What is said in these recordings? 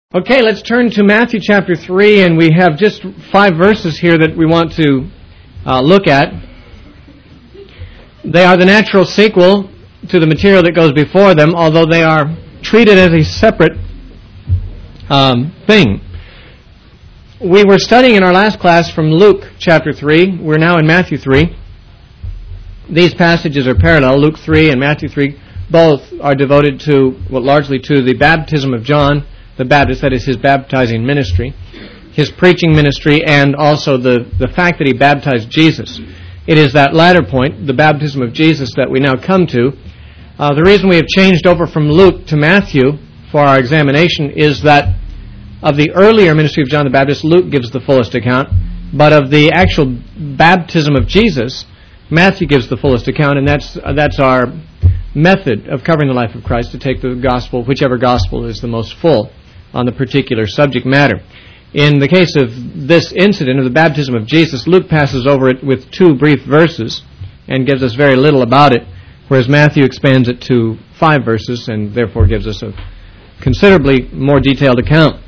Okay, let's turn to Matthew chapter 3, and we have just 5 verses here that we want to look at. They are the natural sequel to the material that goes before them, although they are treated as a separate thing. We were studying in our last class from Luke chapter 3. We're now in Matthew 3. These passages are parallel. Luke 3 and Matthew 3 both are devoted to, largely to the baptism of John the Baptist, that is his baptizing ministry, his preaching ministry, and also the fact that he baptized Jesus. It is that latter point, the baptism of Jesus, that we now come to. The reason we have changed over from Luke to Matthew for our examination is that of the earlier ministry of John the Baptist, Luke gives the fullest account, but of the actual baptism of Jesus, Matthew gives the fullest account, and that's our method of covering the life of Christ, to take the gospel, whichever gospel is the most full on the particular subject matter. In the case of this incident of the baptism of Jesus, Luke passes over it with 2 brief verses and gives us very little about it, whereas Matthew expands it to 5 verses and therefore gives us a considerably more detailed account.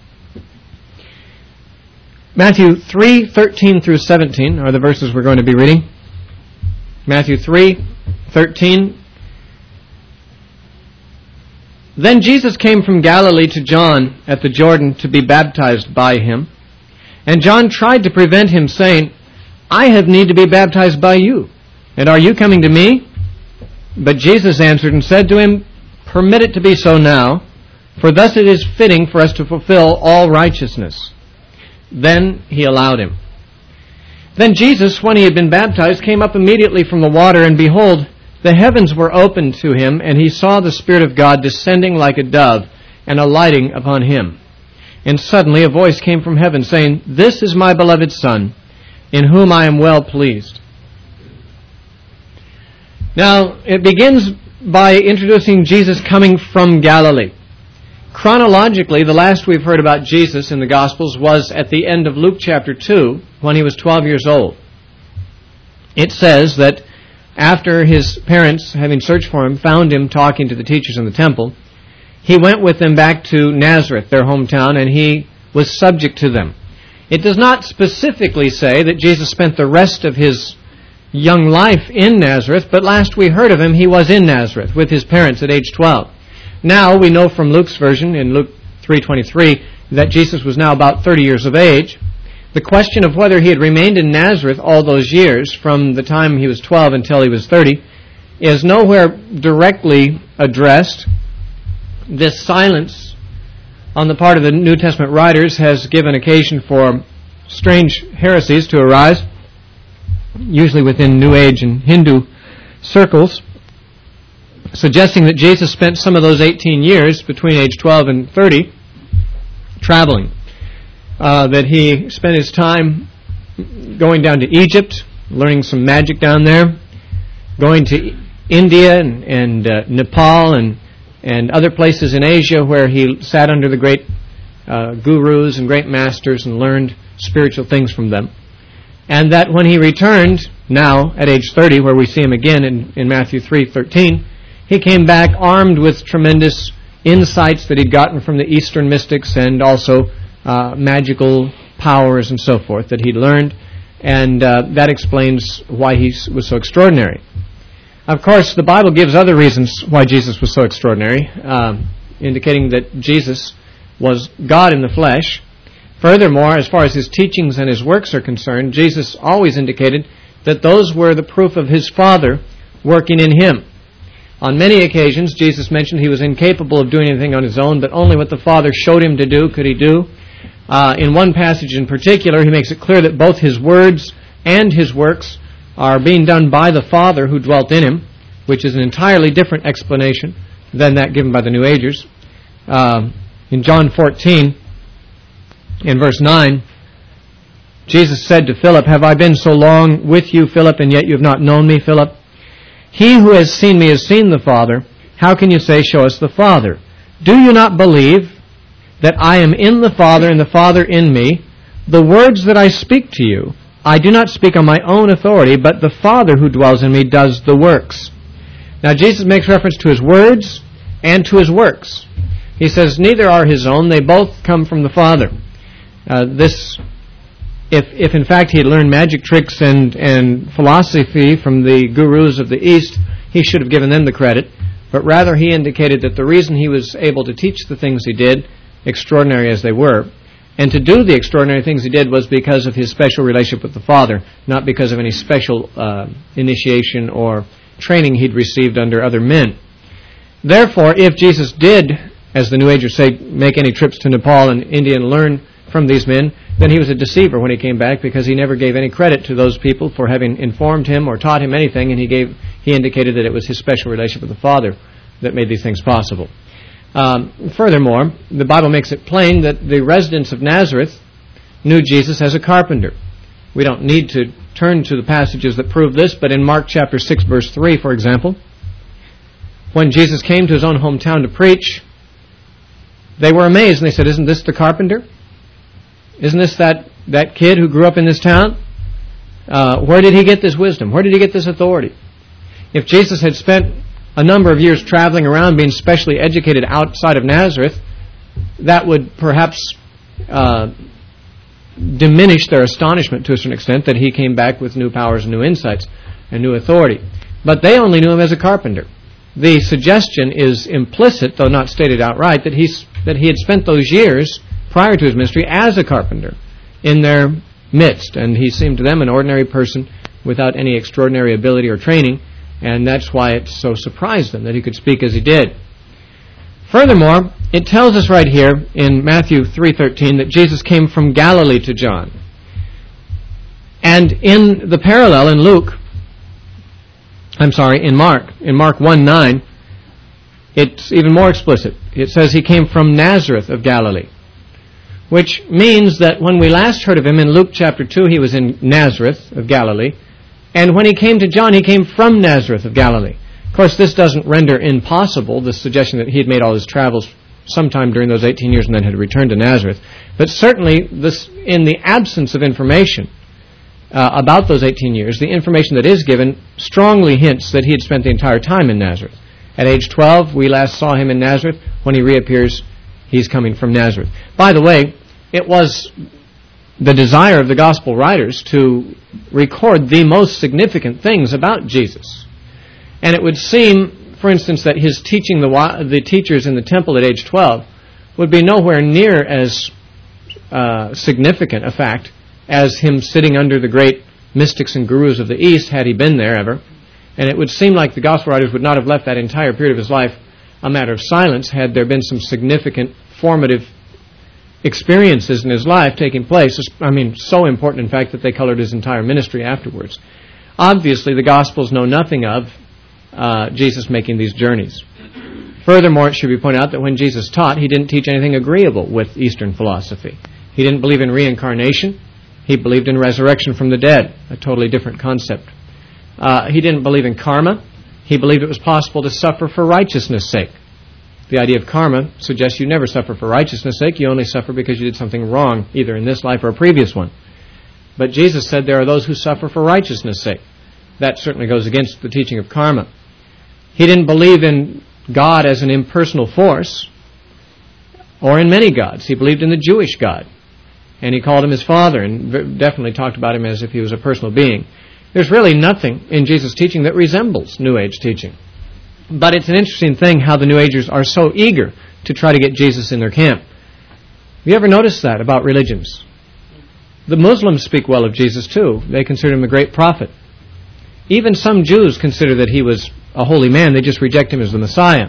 Matthew 3:13 through 17 are the verses we're going to be reading. Matthew 3:13. Then Jesus came from Galilee to John at the Jordan to be baptized by him. And John tried to prevent him, saying, I have need to be baptized by you, and are you coming to me? But Jesus answered and said to him, Permit it to be so now, for thus it is fitting for us to fulfill all righteousness. Then he allowed him. Then Jesus, when he had been baptized, came up immediately from the water, and behold, the heavens were opened to him, and he saw the Spirit of God descending like a dove and alighting upon him. And suddenly a voice came from heaven, saying, This is my beloved Son, in whom I am well pleased. Now, it begins by introducing Jesus coming from Galilee. Chronologically, the last we've heard about Jesus in the Gospels was at the end of Luke chapter 2, when he was 12 years old. It says that after his parents, having searched for him, found him talking to the teachers in the temple, he went with them back to Nazareth, their hometown, and he was subject to them. It does not specifically say that Jesus spent the rest of his young life in Nazareth, but last we heard of him, he was in Nazareth with his parents at age 12. Now we know from Luke's version, in Luke 3:23, that Jesus was now about 30 years of age. The question of whether he had remained in Nazareth all those years, from the time he was 12 until he was 30, is nowhere directly addressed. This silence on the part of the New Testament writers has given occasion for strange heresies to arise, usually within New Age and Hindu circles, suggesting that Jesus spent some of those 18 years between age 12 and 30 traveling. That he spent his time going down to Egypt, learning some magic down there, going to India and Nepal and other places in Asia where he sat under the great gurus and great masters and learned spiritual things from them. And that when he returned, now at age 30, where we see him again in Matthew 3:13, he came back armed with tremendous insights that he'd gotten from the Eastern mystics and also magical powers and so forth that he'd learned, and that explains why he was so extraordinary. Of course, the Bible gives other reasons why Jesus was so extraordinary, indicating that Jesus was God in the flesh. Furthermore, as far as his teachings and his works are concerned, Jesus always indicated that those were the proof of his Father working in him. On many occasions, Jesus mentioned he was incapable of doing anything on his own, but only what the Father showed him to do could he do. In one passage in particular, he makes it clear that both his words and his works are being done by the Father who dwelt in him, which is an entirely different explanation than that given by the New Agers. In John 14, in verse 9, Jesus said to Philip, Have I been so long with you, Philip, and yet you have not known me, Philip? He who has seen me has seen the Father. How can you say, Show us the Father? Do you not believe that I am in the Father and the Father in me? The words that I speak to you, I do not speak on my own authority, but the Father who dwells in me does the works. Now Jesus makes reference to his words and to his works. He says, neither are his own, they both come from the Father. If in fact he had learned magic tricks and philosophy from the gurus of the East, he should have given them the credit. But rather he indicated that the reason he was able to teach the things he did, extraordinary as they were, and to do the extraordinary things he did was because of his special relationship with the Father, not because of any special initiation or training he'd received under other men. Therefore, if Jesus did, as the New Agers say, make any trips to Nepal and India and learn from these men, then he was a deceiver when he came back, because he never gave any credit to those people for having informed him or taught him anything, and he indicated that it was his special relationship with the Father that made these things possible. Furthermore, the Bible makes it plain that the residents of Nazareth knew Jesus as a carpenter. We don't need to turn to the passages that prove this, but in Mark chapter 6, verse 3, for example, when Jesus came to his own hometown to preach, they were amazed, and they said, "Isn't this the carpenter? Isn't this that kid who grew up in this town? Where did he get this wisdom? Where did he get this authority?" If Jesus had spent a number of years traveling around being specially educated outside of Nazareth, that would perhaps diminish their astonishment to a certain extent that he came back with new powers and new insights and new authority. But they only knew him as a carpenter. The suggestion is implicit, though not stated outright, that he had spent those years prior to his ministry as a carpenter in their midst, and he seemed to them an ordinary person without any extraordinary ability or training, and that's why it so surprised them that he could speak as he did. Furthermore, it tells us right here in Matthew 3:13 that Jesus came from Galilee to John. And in the parallel in Mark 1:9, it's even more explicit. It says he came from Nazareth of Galilee, which means that when we last heard of him in Luke chapter 2, he was in Nazareth of Galilee, and when he came to John, he came from Nazareth of Galilee. Of course, this doesn't render impossible the suggestion that he had made all his travels sometime during those 18 years and then had returned to Nazareth. But certainly, in the absence of information about those 18 years, the information that is given strongly hints that he had spent the entire time in Nazareth. At age 12, we last saw him in Nazareth. When he reappears, he's coming from Nazareth. By the way, it was the desire of the gospel writers to record the most significant things about Jesus. And it would seem, for instance, that his teaching the teachers in the temple at age 12 would be nowhere near as significant a fact as him sitting under the great mystics and gurus of the East, had he been there ever. And it would seem like the gospel writers would not have left that entire period of his life a matter of silence had there been some significant, formative experiences in his life taking place. I mean, so important, in fact, that they colored his entire ministry afterwards. Obviously, the Gospels know nothing of Jesus making these journeys. Furthermore, it should be pointed out that when Jesus taught, he didn't teach anything agreeable with Eastern philosophy. He didn't believe in reincarnation. He believed in resurrection from the dead, a totally different concept. He didn't believe in karma. He believed it was possible to suffer for righteousness' sake. The idea of karma suggests you never suffer for righteousness' sake. You only suffer because you did something wrong, either in this life or a previous one. But Jesus said there are those who suffer for righteousness' sake. That certainly goes against the teaching of karma. He didn't believe in God as an impersonal force, or in many gods. He believed in the Jewish God. And he called him his father, and definitely talked about him as if he was a personal being. There's really nothing in Jesus' teaching that resembles New Age teaching. But it's an interesting thing how the New Agers are so eager to try to get Jesus in their camp. Have you ever noticed that about religions? The Muslims speak well of Jesus too. They consider him a great prophet. Even some Jews consider that he was a holy man. They just reject him as the Messiah.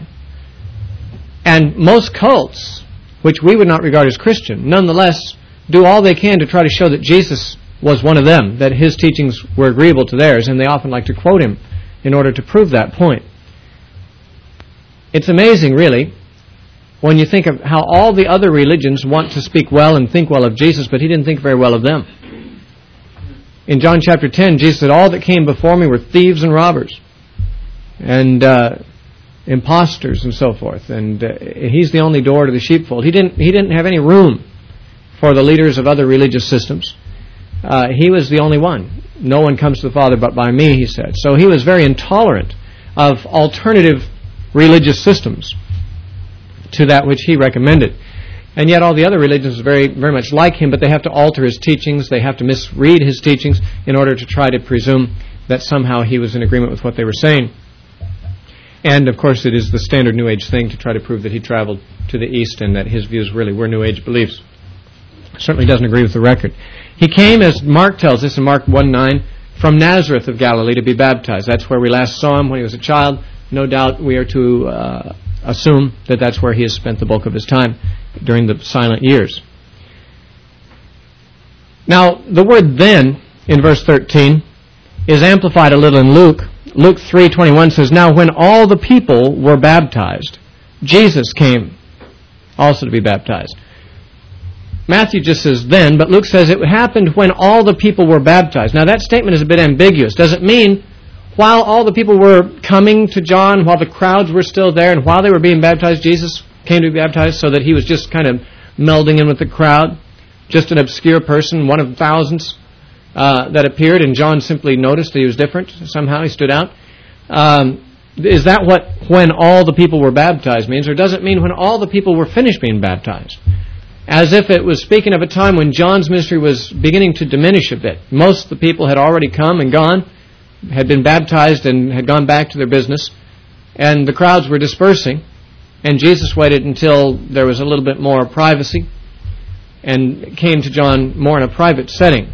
And most cults, which we would not regard as Christian, nonetheless do all they can to try to show that Jesus was one of them, that his teachings were agreeable to theirs, and they often like to quote him in order to prove that point. It's amazing, really, when you think of how all the other religions want to speak well and think well of Jesus, but he didn't think very well of them. In John chapter 10, Jesus said, "All that came before me were thieves and robbers, and impostors and so forth." And he's the only door to the sheepfold. He didn't have any room for the leaders of other religious systems. He was the only one. "No one comes to the Father but by me," he said. So he was very intolerant of alternative religious systems. to that which he recommended. And yet all the other religions are very, very much like him, but they have to alter his teachings, they have to misread his teachings in order to try to presume that somehow he was in agreement with what they were saying. And, of course, it is the standard New Age thing to try to prove that he traveled to the East and that his views really were New Age beliefs. Certainly doesn't agree with the record. He came, as Mark tells us in Mark 1:9, from Nazareth of Galilee to be baptized. That's where we last saw him when he was a child. No doubt we are to assume that that's where he has spent the bulk of his time during the silent years. Now, the word then, in verse 13, is amplified a little in Luke. Luke 3:21 says, "Now when all the people were baptized, Jesus came also to be baptized." Matthew just says then, but Luke says it happened when all the people were baptized. Now that statement is a bit ambiguous. Does it mean while all the people were coming to John, while the crowds were still there, and while they were being baptized, Jesus came to be baptized, so that he was just kind of melding in with the crowd, just an obscure person, one of thousands that appeared, and John simply noticed that he was different. Somehow he stood out. Is that what when all the people were baptized means, or does it mean when all the people were finished being baptized? As if it was speaking of a time when John's ministry was beginning to diminish a bit. Most of the people had already come and gone, had been baptized and had gone back to their business, and the crowds were dispersing, and Jesus waited until there was a little bit more privacy and came to John more in a private setting.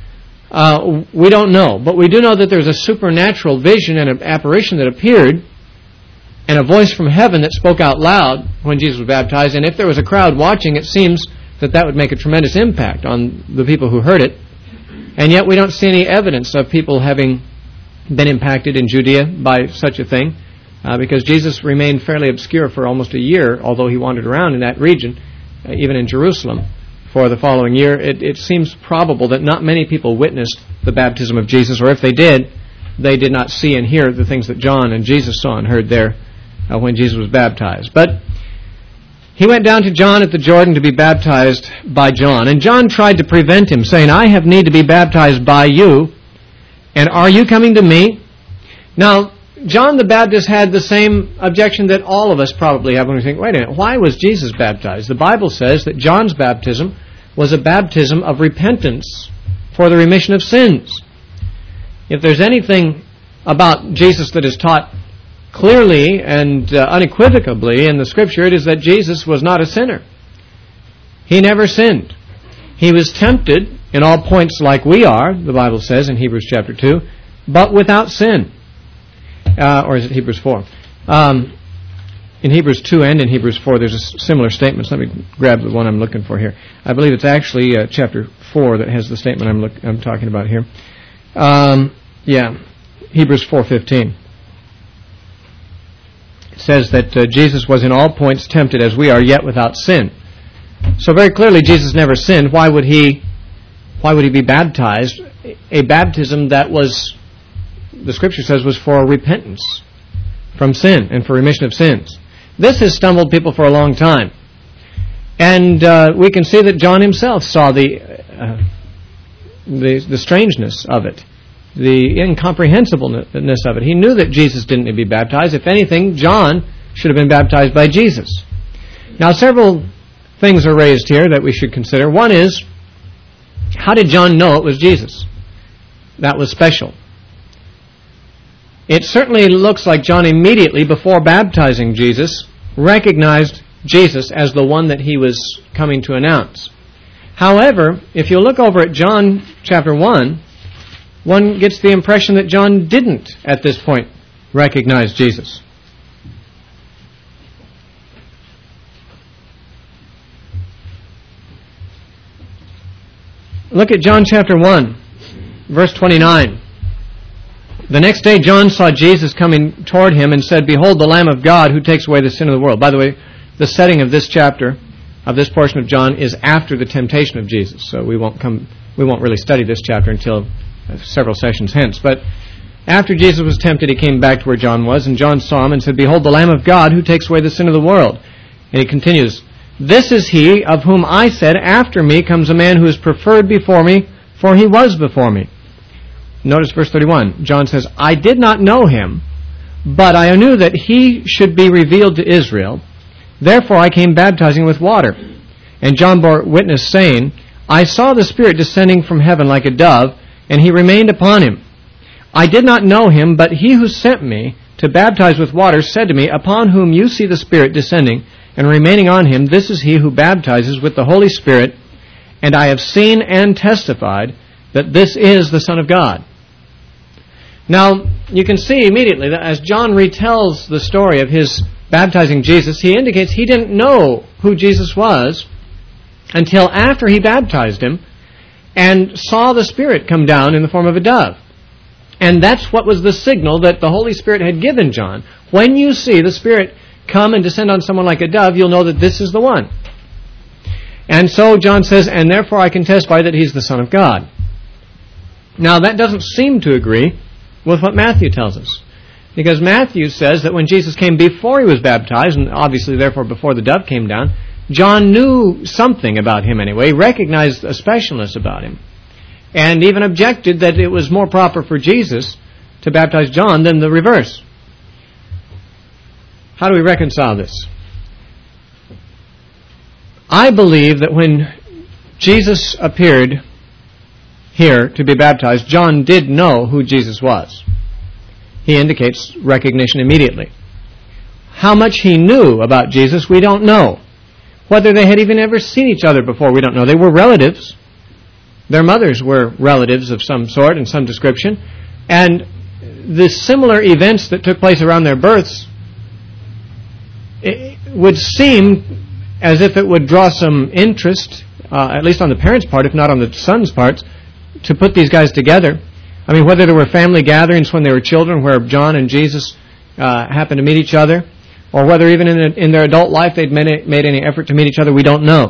We don't know, but we do know that there's a supernatural vision and an apparition that appeared, and a voice from heaven that spoke out loud when Jesus was baptized. And if there was a crowd watching, it seems that would make a tremendous impact on the people who heard it. And yet we don't see any evidence of people having been impacted in Judea by such a thing, because Jesus remained fairly obscure for almost a year, although he wandered around in that region, even in Jerusalem, for the following year. It seems probable that not many people witnessed the baptism of Jesus, or if they did not see and hear the things that John and Jesus saw and heard there when Jesus was baptized. But he went down to John at the Jordan to be baptized by John. And John tried to prevent him, saying, "I have need to be baptized by you, and are you coming to me?" Now, John the Baptist had the same objection that all of us probably have when we think, wait a minute, why was Jesus baptized? The Bible says that John's baptism was a baptism of repentance for the remission of sins. If there's anything about Jesus that is taught clearly and unequivocally in the Scripture, it is that Jesus was not a sinner. He never sinned. He was tempted in all points like we are, the Bible says in Hebrews chapter 2, but without sin. Or is it Hebrews 4? In Hebrews 2 and in Hebrews 4, there's a similar statement. Let me grab the one I'm looking for here. I believe it's actually chapter 4 that has the statement I'm talking about here. Hebrews 4:15. It says that Jesus was in all points tempted as we are, yet without sin. So very clearly Jesus never sinned. Why would he be baptized? A baptism that was, the Scripture says, was for repentance from sin and for remission of sins. This has stumbled people for a long time. And we can see that John himself saw the strangeness of it, the incomprehensibleness of it. He knew that Jesus didn't need to be baptized. If anything, John should have been baptized by Jesus. Now, several things are raised here that we should consider. One is, how did John know it was Jesus? That was special. It certainly looks like John immediately, before baptizing Jesus, recognized Jesus as the one that he was coming to announce. However, if you look over at John chapter 1, one gets the impression that John didn't, at this point, recognize Jesus. Look at John chapter 1, verse 29. The next day John saw Jesus coming toward him and said, "Behold, the Lamb of God who takes away the sin of the world." By the way, the setting of this chapter, of this portion of John, is after the temptation of Jesus. So we won't really study this chapter until several sessions hence. But after Jesus was tempted, he came back to where John was, and John saw him and said, "Behold, the Lamb of God who takes away the sin of the world." And he continues, "This is he of whom I said, after me comes a man who is preferred before me, for he was before me." Notice verse 31. John says, "I did not know him, but I knew that he should be revealed to Israel." Therefore I came baptizing with water. And John bore witness, saying, I saw the Spirit descending from heaven like a dove, and he remained upon him. I did not know him, but he who sent me to baptize with water said to me, Upon whom you see the Spirit descending and remaining on him, this is he who baptizes with the Holy Spirit, and I have seen and testified that this is the Son of God. Now, you can see immediately that as John retells the story of his baptizing Jesus, he indicates he didn't know who Jesus was until after he baptized him and saw the Spirit come down in the form of a dove. And that's what was the signal that the Holy Spirit had given John. When you see the Spirit come and descend on someone like a dove, you'll know that this is the one. And so John says, and therefore I can testify that he's the Son of God. Now that doesn't seem to agree with what Matthew tells us. Because Matthew says that when Jesus came before he was baptized, and obviously therefore before the dove came down, John knew something about him anyway, recognized a specialness about him, and even objected that it was more proper for Jesus to baptize John than the reverse. How do we reconcile this? I believe that when Jesus appeared here to be baptized, John did know who Jesus was. He indicates recognition immediately. How much he knew about Jesus, we don't know. Whether they had even ever seen each other before, we don't know. They were relatives. Their mothers were relatives of some sort and some description. And the similar events that took place around their births, it would seem as if it would draw some interest, at least on the parents' part, if not on the son's part, to put these guys together. I mean, whether there were family gatherings when they were children where John and Jesus happened to meet each other, or whether even in their adult life they'd made any effort to meet each other, we don't know.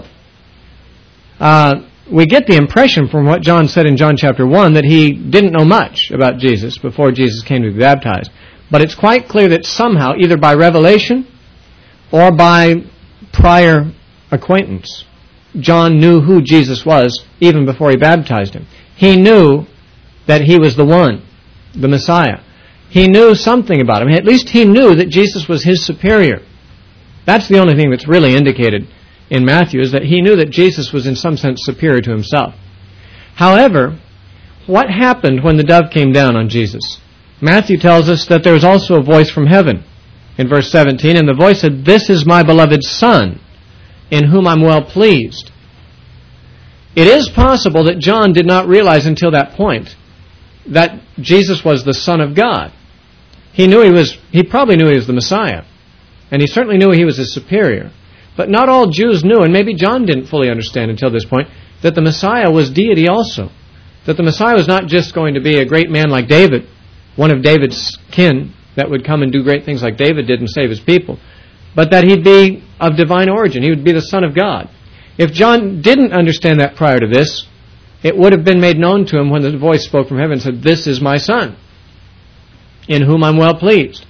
We get the impression from what John said in John chapter 1 that he didn't know much about Jesus before Jesus came to be baptized. But it's quite clear that somehow, either by revelation or by prior acquaintance, John knew who Jesus was even before he baptized him. He knew that he was the one, the Messiah. He knew something about him. At least he knew that Jesus was his superior. That's the only thing that's really indicated in Matthew, is that he knew that Jesus was in some sense superior to himself. However, what happened when the dove came down on Jesus? Matthew tells us that there was also a voice from heaven. In verse 17, and the voice said, This is my beloved Son, in whom I'm well pleased. It is possible that John did not realize until that point that Jesus was the Son of God. He probably knew he was the Messiah, and he certainly knew he was his superior. But not all Jews knew, and maybe John didn't fully understand until this point, that the Messiah was deity also. That the Messiah was not just going to be a great man like David, one of David's kin that would come and do great things like David did and save his people, but that he'd be of divine origin. He would be the Son of God. If John didn't understand that prior to this, it would have been made known to him when the voice spoke from heaven and said, This is my Son, in whom I'm well pleased.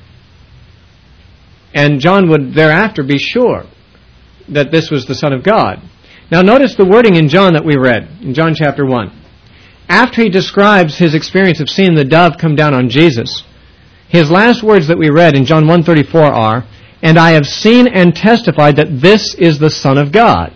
And John would thereafter be sure that this was the Son of God. Now notice the wording in John that we read, in John chapter 1. After he describes his experience of seeing the dove come down on Jesus, his last words that we read in John 1:34 are, And I have seen and testified that this is the Son of God.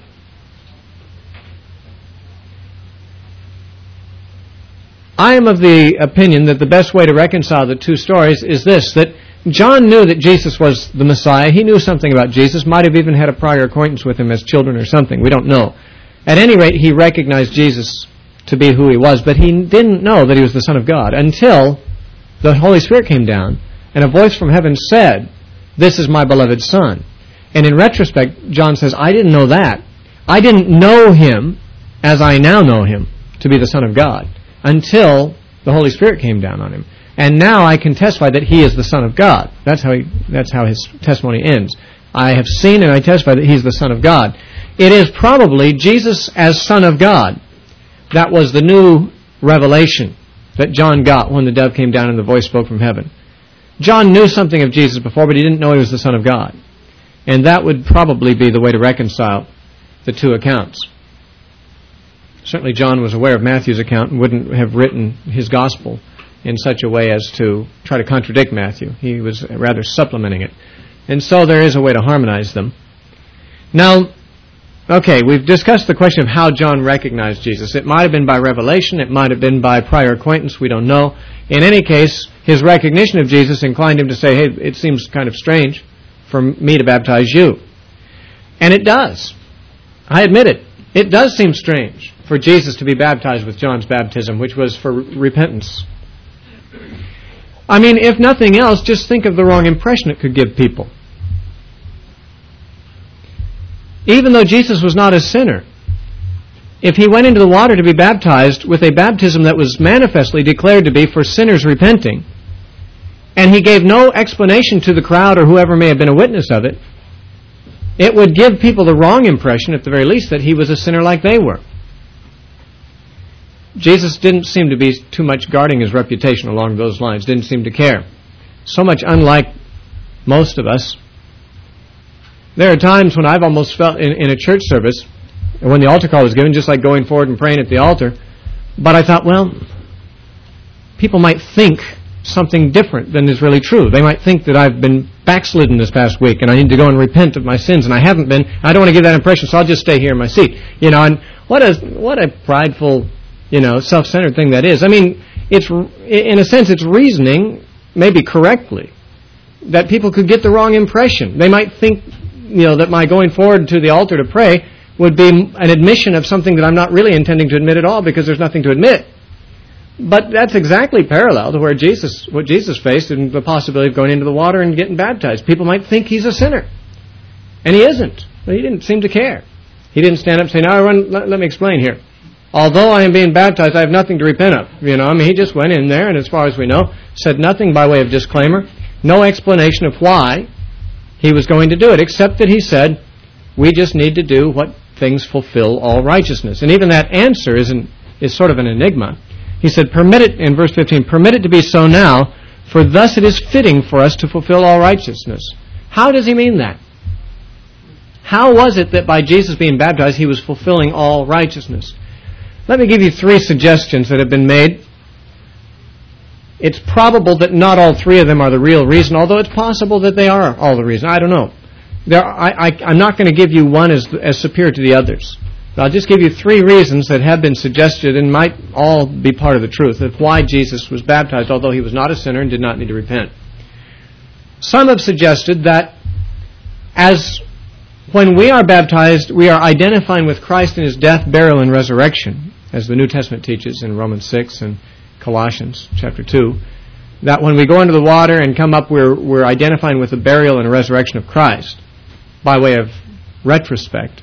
I am of the opinion that the best way to reconcile the two stories is this, that John knew that Jesus was the Messiah. He knew something about Jesus, might have even had a prior acquaintance with him as children or something. We don't know. At any rate, he recognized Jesus to be who he was, but he didn't know that he was the Son of God until the Holy Spirit came down and a voice from heaven said, This is my beloved Son. And in retrospect, John says, I didn't know that. I didn't know him as I now know him to be the Son of God until the Holy Spirit came down on him. And now I can testify that he is the Son of God. That's how his testimony ends. I have seen and I testify that he's the Son of God. It is probably Jesus as Son of God that was the new revelation that John got when the dove came down and the voice spoke from heaven. John knew something of Jesus before, but he didn't know he was the Son of God. And that would probably be the way to reconcile the two accounts. Certainly John was aware of Matthew's account and wouldn't have written his gospel in such a way as to try to contradict Matthew. He was rather supplementing it. And so there is a way to harmonize them. Now, okay, we've discussed the question of how John recognized Jesus. It might have been by revelation, it might have been by prior acquaintance, we don't know. In any case, his recognition of Jesus inclined him to say, hey, it seems kind of strange for me to baptize you. And it does. I admit it. It does seem strange for Jesus to be baptized with John's baptism, which was for repentance. I mean, if nothing else, just think of the wrong impression it could give people. Even though Jesus was not a sinner, if he went into the water to be baptized with a baptism that was manifestly declared to be for sinners repenting, and he gave no explanation to the crowd or whoever may have been a witness of it, it would give people the wrong impression, at the very least, that he was a sinner like they were. Jesus didn't seem to be too much guarding his reputation along those lines, didn't seem to care. So much unlike most of us. There are times when I've almost felt in a church service, when the altar call was given, just like going forward and praying at the altar, but I thought, well, people might think something different than is really true. They might think that I've been backslidden this past week and I need to go and repent of my sins, and I haven't been. I don't want to give that impression, so I'll just stay here in my seat. And what a prideful, self-centered thing that is. I mean, it's in a sense it's reasoning, maybe correctly, that people could get the wrong impression. They might think, that my going forward to the altar to pray would be an admission of something that I'm not really intending to admit at all, because there's nothing to admit. But that's exactly parallel to what Jesus faced in the possibility of going into the water and getting baptized. People might think he's a sinner. And he isn't. But he didn't seem to care. He didn't stand up and say, now let me explain here. Although I am being baptized, I have nothing to repent of. He just went in there, and as far as we know, said nothing by way of disclaimer, no explanation of why he was going to do it, except that he said, we just need to do what things fulfill all righteousness. And even that answer is sort of an enigma. He said, permit it, in verse 15, permit it to be so now, for thus it is fitting for us to fulfill all righteousness. How does he mean that? How was it that by Jesus being baptized, he was fulfilling all righteousness? Let me give you 3 suggestions that have been made. It's probable that not all 3 of them are the real reason, although it's possible that they are all the reason. I don't know. I'm not going to give you one as superior to the others. I'll just give you 3 reasons that have been suggested and might all be part of the truth of why Jesus was baptized, although he was not a sinner and did not need to repent. Some have suggested that when we are baptized, we are identifying with Christ in his death, burial, and resurrection, as the New Testament teaches in Romans 6 and Colossians chapter 2, that when we go into the water and come up, we're identifying with the burial and resurrection of Christ by way of retrospect.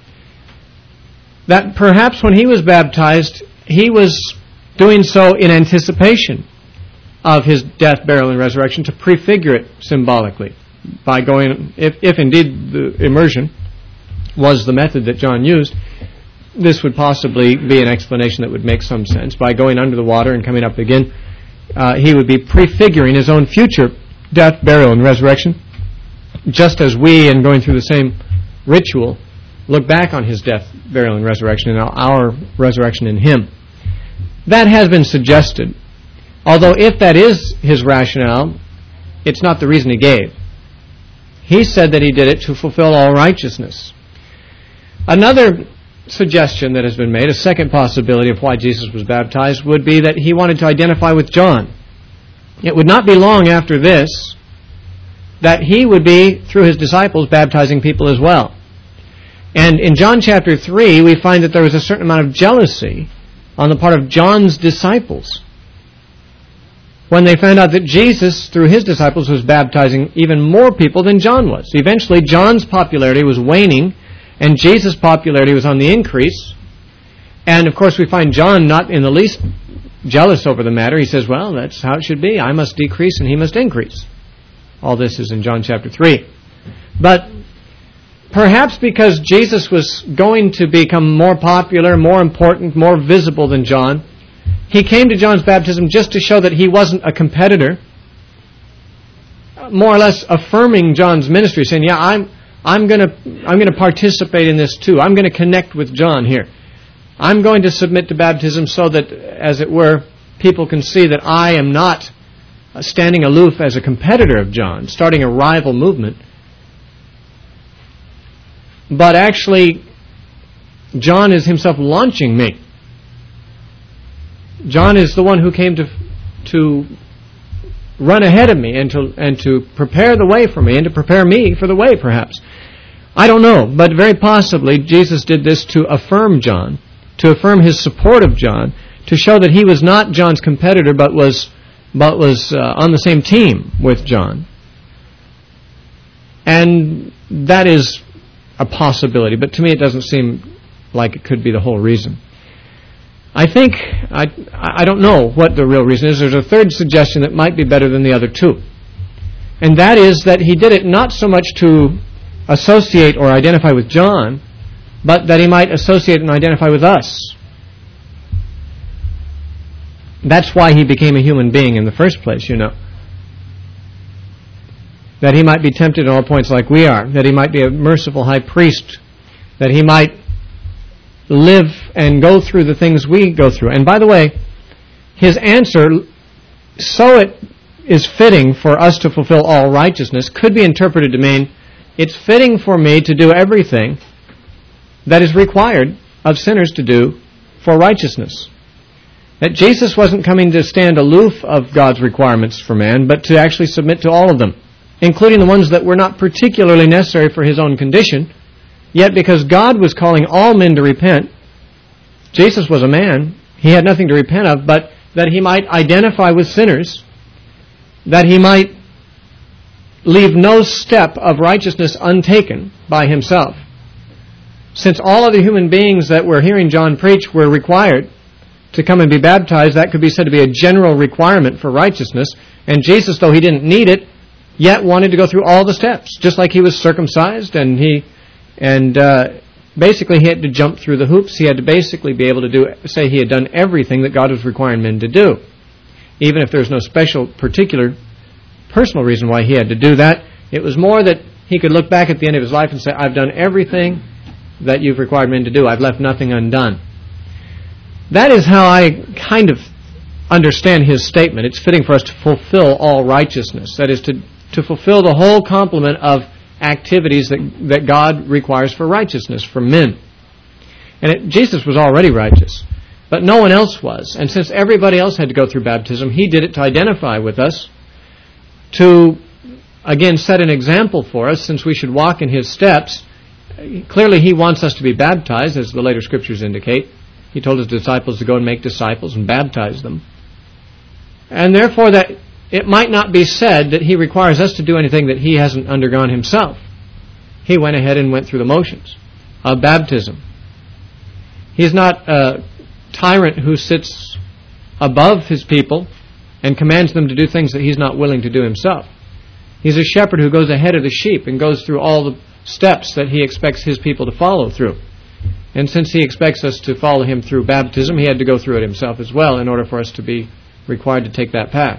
That perhaps when he was baptized, he was doing so in anticipation of his death, burial, and resurrection, to prefigure it symbolically by going, if indeed the immersion was the method that John used, this would possibly be an explanation that would make some sense. By going under the water and coming up again, he would be prefiguring his own future death, burial, and resurrection, just as we, in going through the same ritual, look back on his death, burial, and resurrection, and our resurrection in him. That has been suggested. Although if that is his rationale, it's not the reason he gave. He said that he did it to fulfill all righteousness. Another suggestion that has been made, a second possibility of why Jesus was baptized, would be that he wanted to identify with John. It would not be long after this that he would be, through his disciples, baptizing people as well. And in John chapter 3, we find that there was a certain amount of jealousy on the part of John's disciples when they found out that Jesus, through his disciples, was baptizing even more people than John was. Eventually, John's popularity was waning, and Jesus' popularity was on the increase. And, of course, we find John not in the least jealous over the matter. He says, well, that's how it should be. I must decrease and he must increase. All this is in John chapter 3. But perhaps because Jesus was going to become more popular, more important, more visible than John, he came to John's baptism just to show that he wasn't a competitor, more or less affirming John's ministry, saying, yeah, I'm going to participate in this too. I'm going to connect with John here. I'm going to submit to baptism so that, as it were, people can see that I am not standing aloof as a competitor of John, starting a rival movement, but actually John is himself launching me. John is the one who came to run ahead of me and to prepare the way for me and to prepare me for the way, perhaps. I don't know, but very possibly Jesus did this to affirm John, to affirm his support of John, to show that he was not John's competitor, but was on the same team with John. And that is a possibility, but to me it doesn't seem like it could be the whole reason. I think, I don't know what the real reason is. There's a third suggestion that might be better than the other two. And that is that he did it not so much to associate or identify with John, but that he might associate and identify with us. That's why he became a human being in the first place, you know. That he might be tempted at all points like we are. That he might be a merciful high priest. That he might live and go through the things we go through. And by the way, his answer, so it is fitting for us to fulfill all righteousness, could be interpreted to mean, it's fitting for me to do everything that is required of sinners to do for righteousness. That Jesus wasn't coming to stand aloof of God's requirements for man, but to actually submit to all of them, including the ones that were not particularly necessary for his own condition. Yet because God was calling all men to repent, Jesus was a man. He had nothing to repent of, but that he might identify with sinners, that he might leave no step of righteousness untaken by himself. Since all other human beings that were hearing John preach were required to come and be baptized, that could be said to be a general requirement for righteousness. And Jesus, though he didn't need it, yet wanted to go through all the steps, just like he was circumcised, and basically he had to jump through the hoops. He had to basically be able to say he had done everything that God was requiring men to do, even if there's no special, particular, personal reason why he had to do that. It was more that he could look back at the end of his life and say, I've done everything that you've required men to do. I've left nothing undone. That is how I kind of understand his statement. It's fitting for us to fulfill all righteousness. That is, to fulfill the whole complement of activities that God requires for righteousness from men. And Jesus was already righteous, but no one else was. And since everybody else had to go through baptism, he did it to identify with us, to, again, set an example for us, since we should walk in his steps. Clearly, he wants us to be baptized, as the later scriptures indicate. He told his disciples to go and make disciples and baptize them. And therefore, that it might not be said that he requires us to do anything that he hasn't undergone himself. He went ahead and went through the motions of baptism. He's not a tyrant who sits above his people and commands them to do things that he's not willing to do himself. He's a shepherd who goes ahead of the sheep and goes through all the steps that he expects his people to follow through. And since he expects us to follow him through baptism, he had to go through it himself as well in order for us to be required to take that path.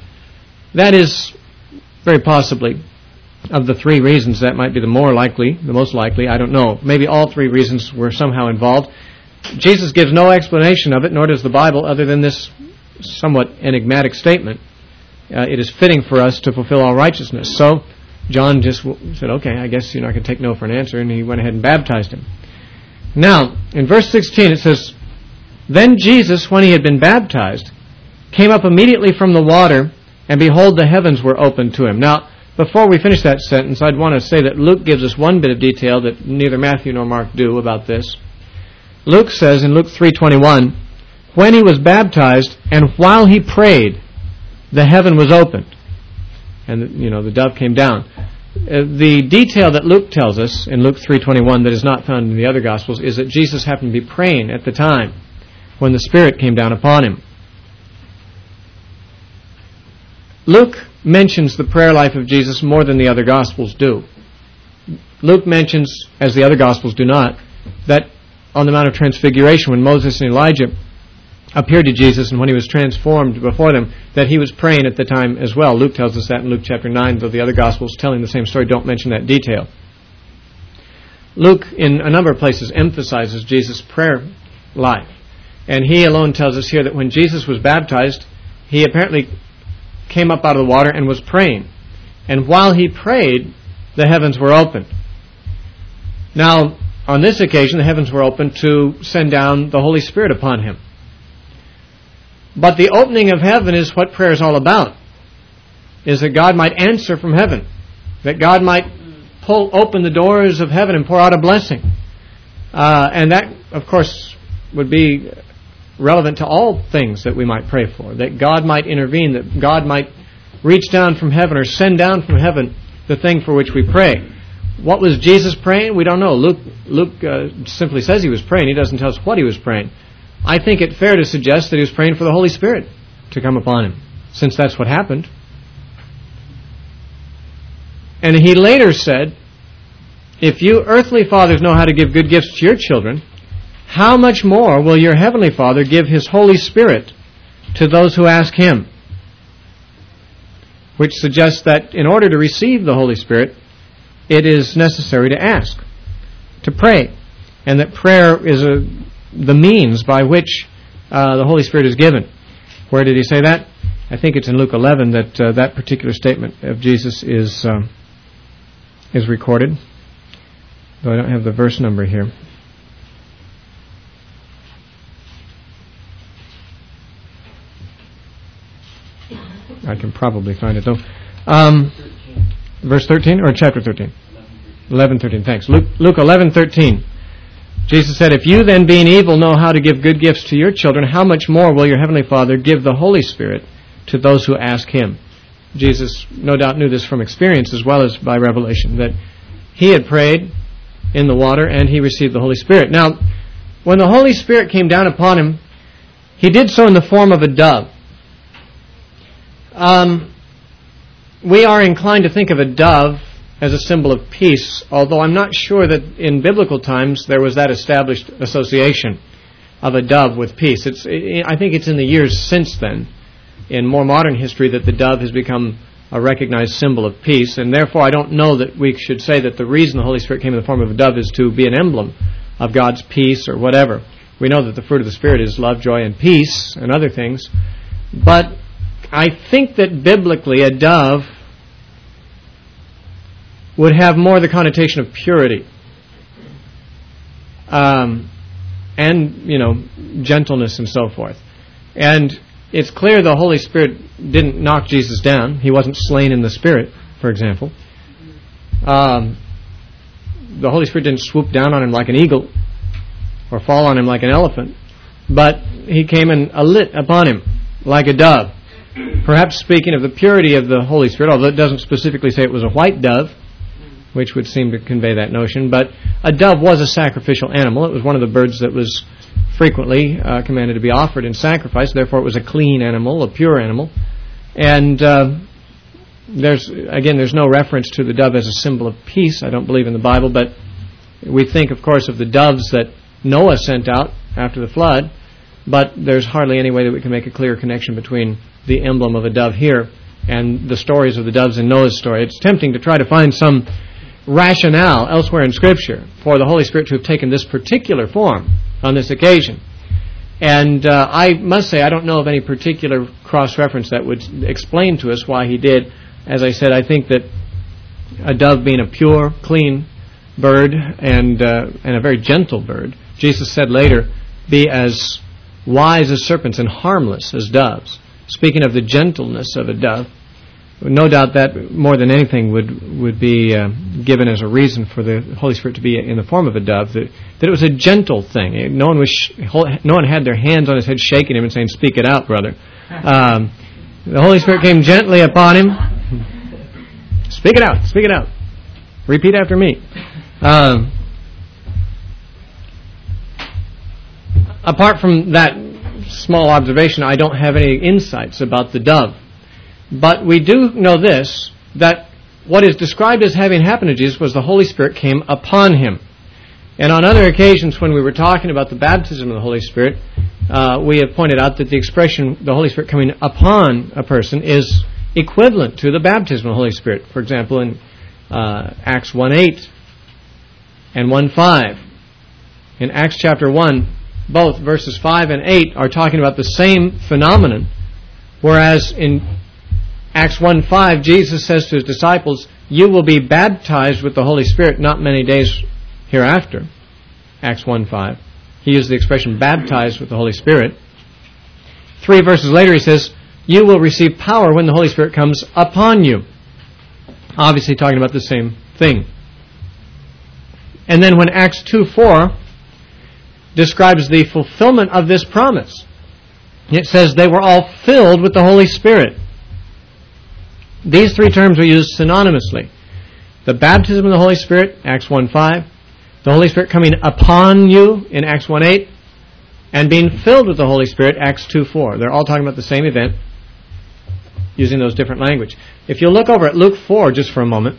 That is, very possibly, of the three reasons, that might be the most likely, I don't know. Maybe all three reasons were somehow involved. Jesus gives no explanation of it, nor does the Bible, other than this somewhat enigmatic statement. It is fitting for us to fulfill all righteousness. So, John just said, okay, I guess you're not going to take no for an answer, and he went ahead and baptized him. Now, in verse 16 it says, Then Jesus, when he had been baptized, came up immediately from the water, and behold, the heavens were opened to him. Now, before we finish that sentence, I'd want to say that Luke gives us one bit of detail that neither Matthew nor Mark do about this. Luke says in Luke 3:21, when he was baptized, and while he prayed, the heaven was opened. And, the dove came down. The detail that Luke tells us in Luke 3:21 that is not found in the other Gospels is that Jesus happened to be praying at the time when the Spirit came down upon him. Luke mentions the prayer life of Jesus more than the other Gospels do. Luke mentions, as the other Gospels do not, that on the Mount of Transfiguration, when Moses and Elijah appeared to Jesus and when he was transformed before them, that he was praying at the time as well. Luke tells us that in Luke chapter 9, though the other Gospels telling the same story don't mention that detail. Luke, in a number of places, emphasizes Jesus' prayer life. And he alone tells us here that when Jesus was baptized, he apparently came up out of the water and was praying. And while he prayed, the heavens were opened. Now, on this occasion, the heavens were opened to send down the Holy Spirit upon him. But the opening of heaven is what prayer is all about, is that God might answer from heaven, that God might open the doors of heaven and pour out a blessing. And that, of course, would be relevant to all things that we might pray for, that God might intervene, that God might reach down from heaven or send down from heaven the thing for which we pray. What was Jesus praying? We don't know. Luke simply says he was praying. He doesn't tell us what he was praying. I think it fair to suggest that he was praying for the Holy Spirit to come upon him, since that's what happened. And he later said, if you earthly fathers know how to give good gifts to your children, how much more will your heavenly Father give His Holy Spirit to those who ask Him? Which suggests that in order to receive the Holy Spirit, it is necessary to ask, to pray, and that prayer is the means by which the Holy Spirit is given. Where did he say that? I think it's in Luke 11 that that particular statement of Jesus is recorded, though I don't have the verse number here. I can probably find it though. Verse 13 or chapter 13? 11:13. Thanks. Luke 11:13. Jesus said, if you then being evil know how to give good gifts to your children, how much more will your heavenly Father give the Holy Spirit to those who ask Him? Jesus no doubt knew this from experience as well as by revelation, that He had prayed in the water and He received the Holy Spirit. Now, when the Holy Spirit came down upon Him, He did so in the form of a dove. We are inclined to think of a dove as a symbol of peace, although I'm not sure that in biblical times there was that established association of a dove with peace. I think it's in the years since then, in more modern history, that the dove has become a recognized symbol of peace, and therefore I don't know that we should say that the reason the Holy Spirit came in the form of a dove is to be an emblem of God's peace or whatever. We know that the fruit of the Spirit is love, joy, and peace, and other things, but I think that biblically a dove would have more the connotation of purity and, gentleness and so forth. And it's clear the Holy Spirit didn't knock Jesus down. He wasn't slain in the Spirit, for example. The Holy Spirit didn't swoop down on Him like an eagle or fall on Him like an elephant, but He came and alit upon Him like a dove. Perhaps speaking of the purity of the Holy Spirit, although it doesn't specifically say it was a white dove, which would seem to convey that notion, but a dove was a sacrificial animal. It was one of the birds that was frequently commanded to be offered in sacrifice. Therefore, it was a clean animal, a pure animal. And there's no reference to the dove as a symbol of peace, I don't believe, in the Bible, but we think, of course, of the doves that Noah sent out after the flood, but there's hardly any way that we can make a clear connection between the emblem of a dove here and the stories of the doves in Noah's story. It's tempting to try to find some rationale elsewhere in Scripture for the Holy Spirit to have taken this particular form on this occasion. And I must say, I don't know of any particular cross-reference that would explain to us why He did. As I said, I think that a dove being a pure, clean bird and a very gentle bird, Jesus said later, be as wise as serpents and harmless as doves. Speaking of the gentleness of a dove, no doubt that more than anything would be given as a reason for the Holy Spirit to be in the form of a dove, that it was a gentle thing. No one had their hands on his head shaking him and saying, "Speak it out, brother." The Holy Spirit came gently upon him. Speak it out. Speak it out. Repeat after me. Apart from that small observation, I don't have any insights about the dove. But we do know this, that what is described as having happened to Jesus was the Holy Spirit came upon Him. And on other occasions when we were talking about the baptism of the Holy Spirit, we have pointed out that the expression, the Holy Spirit coming upon a person, is equivalent to the baptism of the Holy Spirit. For example, in Acts 1:8 and 1:5. In Acts chapter 1, both verses 5 and 8 are talking about the same phenomenon, whereas in Acts 1:5, Jesus says to His disciples, "You will be baptized with the Holy Spirit not many days hereafter, Acts 1:5. He used the expression baptized with the Holy Spirit. 3 verses later he says, you will receive power when the Holy Spirit comes upon you. Obviously talking about the same thing. And then when Acts 2:4 describes the fulfillment of this promise, it says they were all filled with the Holy Spirit. These three terms are used synonymously. The baptism of the Holy Spirit, Acts 1:5. The Holy Spirit coming upon you in Acts 1:8. And being filled with the Holy Spirit, Acts 2:4. They're all talking about the same event using those different language. If you look over at Luke 4 just for a moment.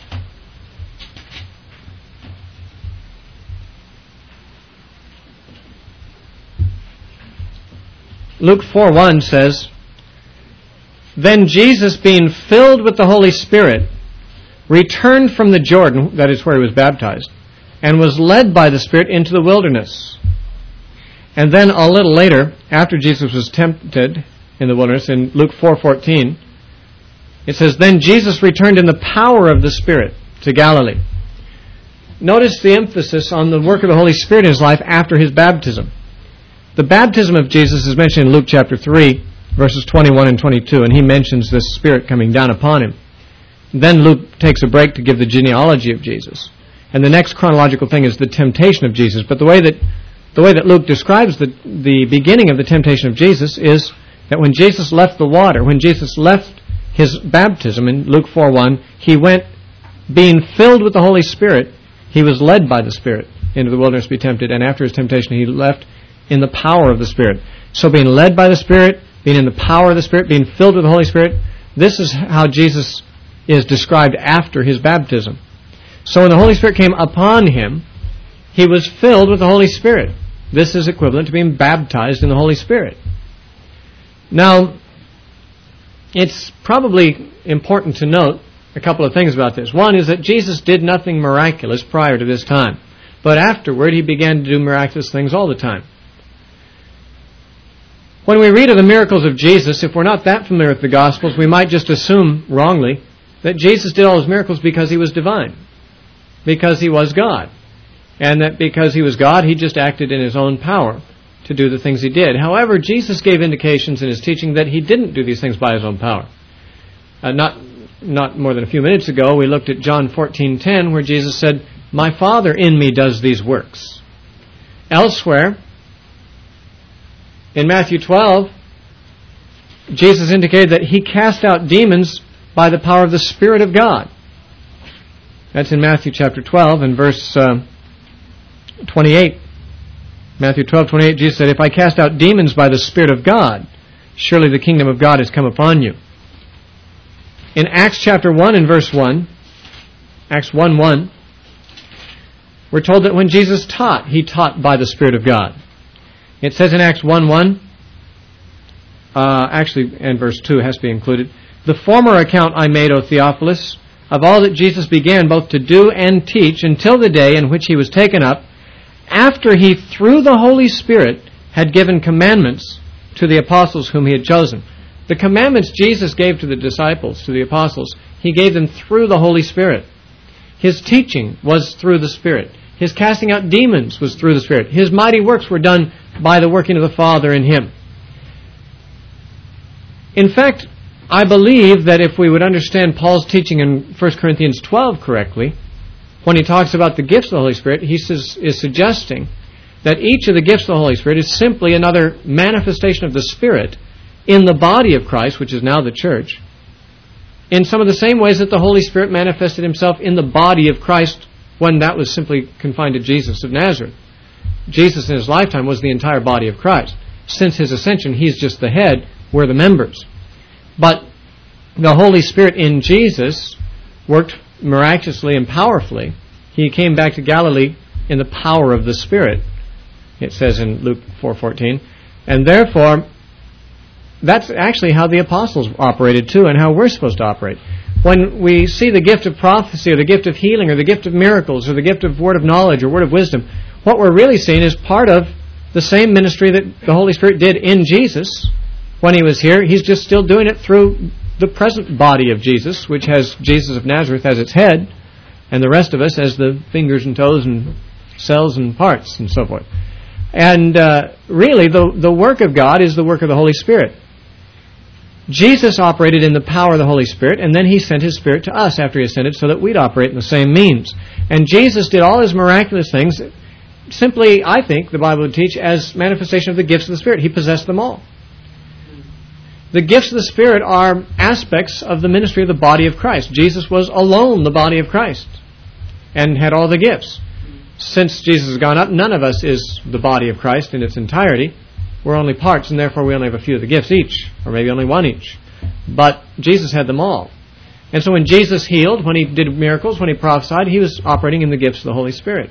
Luke 4:1 says, then Jesus, being filled with the Holy Spirit, returned from the Jordan, that is where he was baptized, and was led by the Spirit into the wilderness. And then a little later, after Jesus was tempted in the wilderness, in Luke 4:14, it says, then Jesus returned in the power of the Spirit to Galilee. Notice the emphasis on the work of the Holy Spirit in his life after his baptism. The baptism of Jesus is mentioned in Luke chapter 3, verses 21 and 22, and he mentions this Spirit coming down upon him. Then Luke takes a break to give the genealogy of Jesus. And the next chronological thing is the temptation of Jesus. But the way that Luke describes the beginning of the temptation of Jesus is that when Jesus left the water, when Jesus left his baptism in Luke 4:1, he went, being filled with the Holy Spirit, he was led by the Spirit into the wilderness to be tempted, and after his temptation he left in the power of the Spirit. So being led by the Spirit, being in the power of the Spirit, being filled with the Holy Spirit, this is how Jesus is described after his baptism. So when the Holy Spirit came upon him, he was filled with the Holy Spirit. This is equivalent to being baptized in the Holy Spirit. Now, it's probably important to note a couple of things about this. One is that Jesus did nothing miraculous prior to this time, but afterward he began to do miraculous things all the time. When we read of the miracles of Jesus, if we're not that familiar with the Gospels, we might just assume wrongly that Jesus did all his miracles because he was divine, because he was God, and that because he was God, he just acted in his own power to do the things he did. However, Jesus gave indications in his teaching that he didn't do these things by his own power. Not more than a few minutes ago, we looked at John 14:10, where Jesus said, my Father in me does these works. Elsewhere, in Matthew 12, Jesus indicated that he cast out demons by the power of the Spirit of God. That's in Matthew chapter 12 and verse 28. Matthew 12:28, Jesus said, if I cast out demons by the Spirit of God, surely the kingdom of God has come upon you. In Acts chapter 1 and verse 1, Acts 1:1, we're told that when Jesus taught, he taught by the Spirit of God. It says in Acts 1:1, and verse 2 has to be included, the former account I made, O Theophilus, of all that Jesus began both to do and teach until the day in which he was taken up, after he, through the Holy Spirit, had given commandments to the apostles whom he had chosen. The commandments Jesus gave to the disciples, to the apostles, he gave them through the Holy Spirit. His teaching was through the Spirit. His casting out demons was through the Spirit. His mighty works were done by the working of the Father in him. In fact, I believe that if we would understand Paul's teaching in 1 Corinthians 12 correctly, when he talks about the gifts of the Holy Spirit, he is suggesting that each of the gifts of the Holy Spirit is simply another manifestation of the Spirit in the body of Christ, which is now the church, in some of the same ways that the Holy Spirit manifested himself in the body of Christ when that was simply confined to Jesus of Nazareth. Jesus in his lifetime was the entire body of Christ. Since his ascension, he's just the head, we're the members. But the Holy Spirit in Jesus worked miraculously and powerfully. He came back to Galilee in the power of the Spirit, it says in Luke 4:14. And therefore, that's actually how the apostles operated too, and how we're supposed to operate. When we see the gift of prophecy, or the gift of healing, or the gift of miracles, or the gift of word of knowledge, or word of wisdom, what we're really seeing is part of the same ministry that the Holy Spirit did in Jesus when he was here. He's just still doing it through the present body of Jesus, which has Jesus of Nazareth as its head, and the rest of us as the fingers and toes and cells and parts and so forth. And really, the work of God is the work of the Holy Spirit. Jesus operated in the power of the Holy Spirit, and then He sent His Spirit to us after He ascended so that we'd operate in the same means. And Jesus did all His miraculous things simply, I think, the Bible would teach, as manifestation of the gifts of the Spirit. He possessed them all. The gifts of the Spirit are aspects of the ministry of the body of Christ. Jesus was alone the body of Christ and had all the gifts. Since Jesus has gone up, none of us is the body of Christ in its entirety. We're only parts, and therefore we only have a few of the gifts each, or maybe only one each. But Jesus had them all. And so when Jesus healed, when He did miracles, when He prophesied, He was operating in the gifts of the Holy Spirit.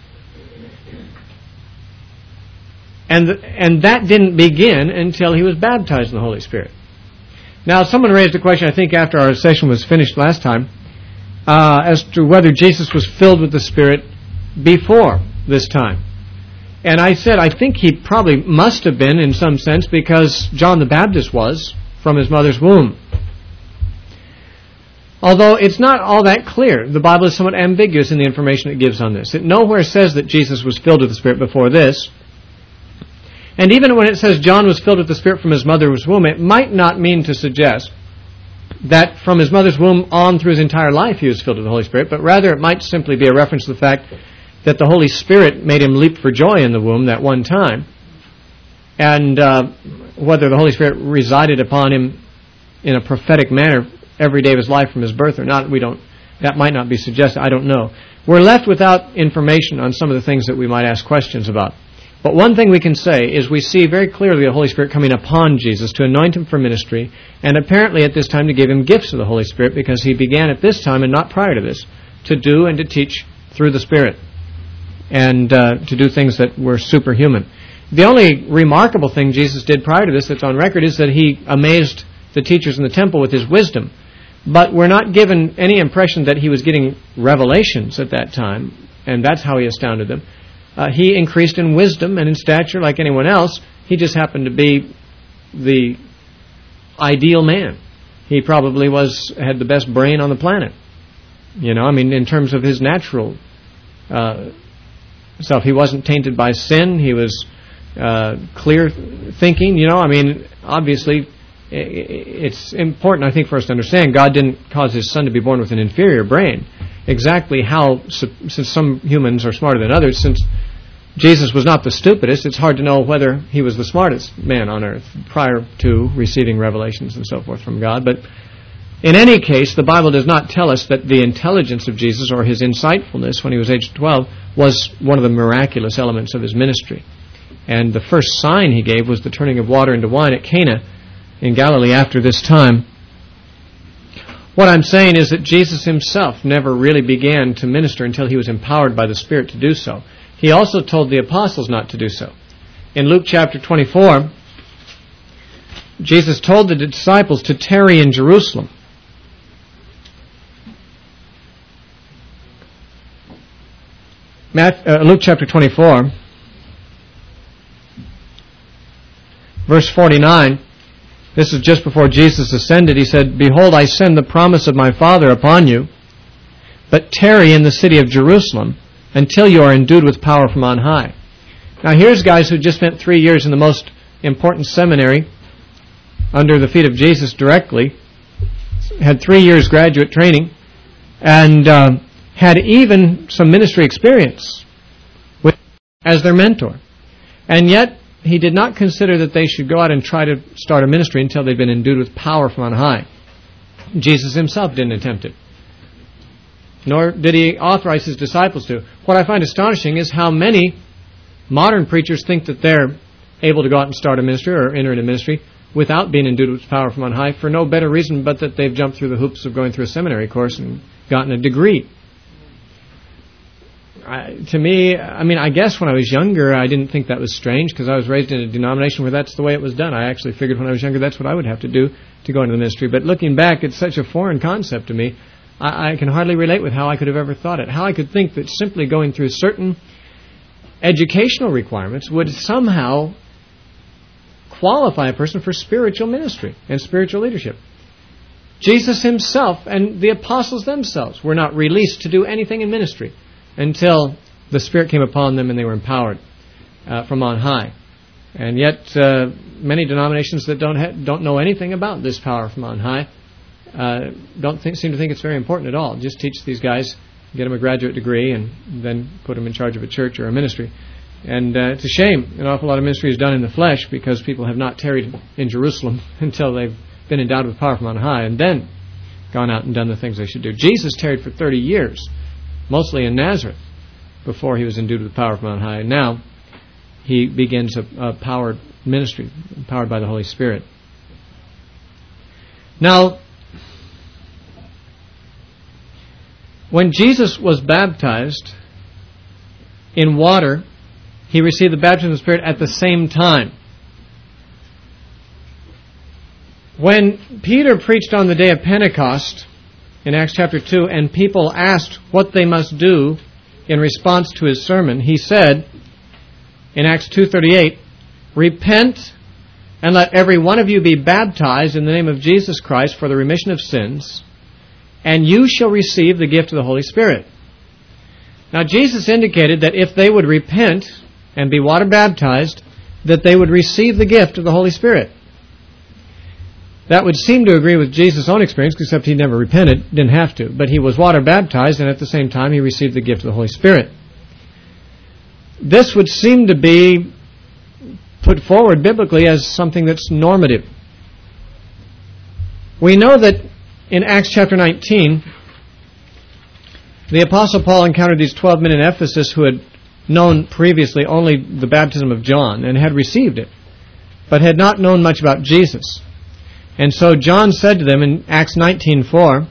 And that didn't begin until He was baptized in the Holy Spirit. Now, someone raised a question, I think after our session was finished last time, as to whether Jesus was filled with the Spirit before this time. And I said, I think He probably must have been in some sense, because John the Baptist was from his mother's womb. Although it's not all that clear. The Bible is somewhat ambiguous in the information it gives on this. It nowhere says that Jesus was filled with the Spirit before this. And even when it says John was filled with the Spirit from his mother's womb, it might not mean to suggest that from his mother's womb on through his entire life he was filled with the Holy Spirit, but rather it might simply be a reference to the fact that the Holy Spirit made him leap for joy in the womb that one time. And whether the Holy Spirit resided upon him in a prophetic manner every day of his life from his birth or not, that might not be suggested. I don't know. We're left without information on some of the things that we might ask questions about. But one thing we can say is we see very clearly the Holy Spirit coming upon Jesus to anoint Him for ministry, and apparently at this time to give Him gifts of the Holy Spirit, because He began at this time and not prior to this to do and to teach through the Spirit, and to do things that were superhuman. The only remarkable thing Jesus did prior to this that's on record is that He amazed the teachers in the temple with His wisdom. But we're not given any impression that He was getting revelations at that time, and that's how He astounded them. He increased in wisdom and in stature like anyone else. He just happened to be the ideal man. He probably had the best brain on the planet. In terms of his natural self. He wasn't tainted by sin. He was clear thinking. Obviously, it's important, I think, for us to understand God didn't cause His Son to be born with an inferior brain. Exactly how, since some humans are smarter than others, since Jesus was not the stupidest, it's hard to know whether He was the smartest man on earth prior to receiving revelations and so forth from God. But in any case, the Bible does not tell us that the intelligence of Jesus or His insightfulness when He was aged 12 was one of the miraculous elements of His ministry. And the first sign He gave was the turning of water into wine at Cana in Galilee after this time. What I'm saying is that Jesus Himself never really began to minister until He was empowered by the Spirit to do so. He also told the apostles not to do so. In Luke chapter 24, Jesus told the disciples to tarry in Jerusalem. Luke chapter 24, verse 49, this is just before Jesus ascended. He said, "Behold, I send the promise of my Father upon you, but tarry in the city of Jerusalem until you are endued with power from on high." Now here's guys who just spent 3 years in the most important seminary under the feet of Jesus directly, had 3 years graduate training, and had even some ministry experience as their mentor. And yet, He did not consider that they should go out and try to start a ministry until they'd been endued with power from on high. Jesus Himself didn't attempt it. Nor did He authorize His disciples to. What I find astonishing is how many modern preachers think that they're able to go out and start a ministry or enter into ministry without being endued with power from on high for no better reason but that they've jumped through the hoops of going through a seminary course and gotten a degree. To me, I guess when I was younger, I didn't think that was strange because I was raised in a denomination where that's the way it was done. I actually figured when I was younger that's what I would have to do to go into the ministry. But looking back, it's such a foreign concept to me. I can hardly relate with how I could have ever thought it. How I could think that simply going through certain educational requirements would somehow qualify a person for spiritual ministry and spiritual leadership. Jesus himself and the apostles themselves were not released to do anything in ministry until the Spirit came upon them and they were empowered from on high. And yet, many denominations that don't know anything about this power from on high seem to think it's very important at all. Just teach these guys, get them a graduate degree, and then put them in charge of a church or a ministry. And it's a shame. An awful lot of ministry is done in the flesh because people have not tarried in Jerusalem until they've been endowed with power from on high and then gone out and done the things they should do. Jesus tarried for 30 years, mostly in Nazareth, before he was endued with power from on high. And now he begins a powered ministry, empowered by the Holy Spirit. Now, when Jesus was baptized in water, he received the baptism of the Spirit at the same time. When Peter preached on the day of Pentecost in Acts chapter 2, and people asked what they must do in response to his sermon, he said in Acts 2:38, "Repent and let every one of you be baptized in the name of Jesus Christ for the remission of sins, and you shall receive the gift of the Holy Spirit." Now Jesus indicated that if they would repent and be water baptized, that they would receive the gift of the Holy Spirit. That would seem to agree with Jesus' own experience, except he never repented, didn't have to. But he was water baptized, and at the same time he received the gift of the Holy Spirit. This would seem to be put forward biblically as something that's normative. We know that in Acts chapter 19, the Apostle Paul encountered these 12 men in Ephesus who had known previously only the baptism of John and had received it, but had not known much about Jesus. And so John said to them in Acts 19:4,